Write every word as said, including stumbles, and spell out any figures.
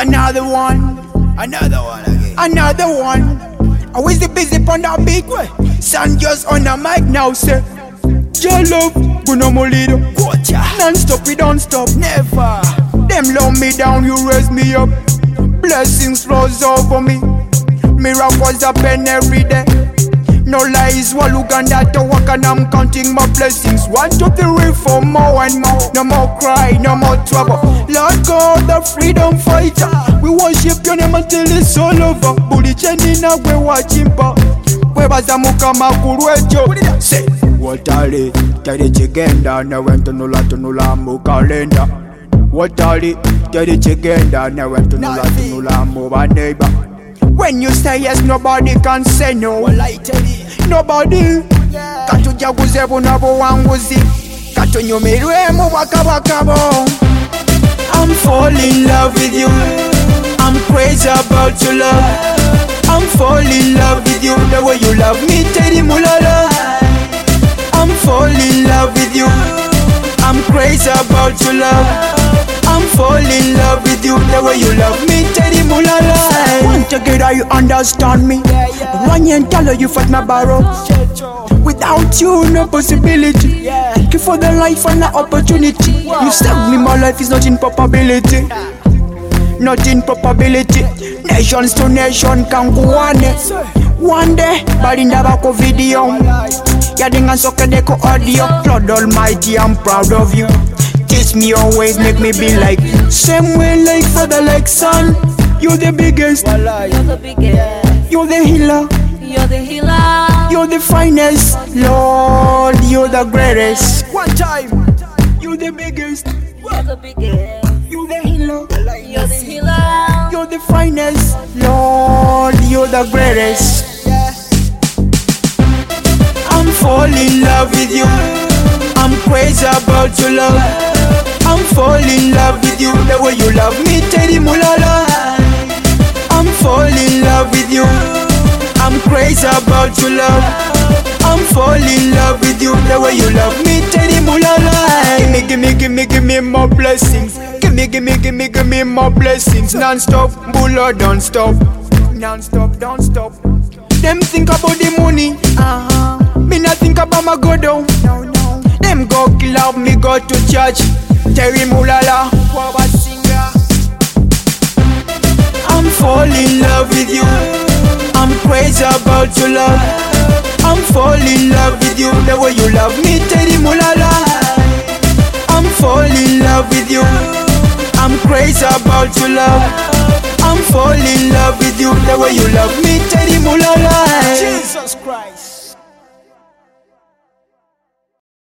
another one, Another one again. another one. I was the busy on that big way. Son just on the mic now, say. Your love, gonna molido. Gotcha. Non-stop, we don't stop. Never. Them low me down, you raise me up. Blessings flows over me. Miracles happen every day. No lies, while Uganda to work and I'm counting my blessings. One, two, three, four, more and more. No more cry, no more trouble. Lord God, the freedom fighter. We worship your name until it's all over. Buli chenina we watching pa. We bazamuka makurwejo. Say, watali, tari chigenda. Na wento nula tunula mukalenda. Watali, tari chigenda. Na wento nula tunula muba neighbor. When you say yes, nobody can say no. Well, I tell you. Nobody. Katujaguze bunabo wanguzi. Katunyumirwe mu bakabakabo. I'm falling in love with you. I'm crazy about your love. I'm falling in love with you. The way you love me, Teddy Mulala. I'm falling in love with you. I'm crazy about your love. I'm falling in love with you. The way you love me, Teddy Mulala. One together you understand me. One year tell you fight my barrow. Without you, no possibility. Thank you for the life and the opportunity. You saved me, my life is not in probability. Not in probability. Nations to nation can go on. One day, but in the back of video. Yadinga soka deko audio. Lord Almighty, I'm proud of you. Teach me your ways, make me be like you. Same way like father, like son. You're the biggest. You're the biggest. You're the healer. You're the healer. You're the finest. Lord, you're the greatest. One time. You're the biggest. You're the biggest. You're the healer. You're the healer. You're the finest. Lord, you're the greatest. I'm falling in love with you. I'm crazy about your love. I'm falling in love with you. The way you love me, Teddy Mulala. I'm falling in love with you. I'm crazy about your love. I'm falling in love with you. The way you love me, Teddy Mulala. Gimme, gimme, gimme, gimme more blessings. Gimme, gimme, gimme, gimme more blessings. Non-stop, Bulla don't stop. Non-stop, don't stop. Them think about the money. Uh-huh. Me not think about my God, oh. No, no. Them go kill out, me go to church. Terry Mulala, power singer. I'm falling in love with you. I'm crazy about your love. I'm falling in love with you. The way you love me, Teddy Mulala. I'm falling in love with you. I'm crazy about your love. I'm falling in love with you. The way you love me, Teddy Mulala. Jesus Christ.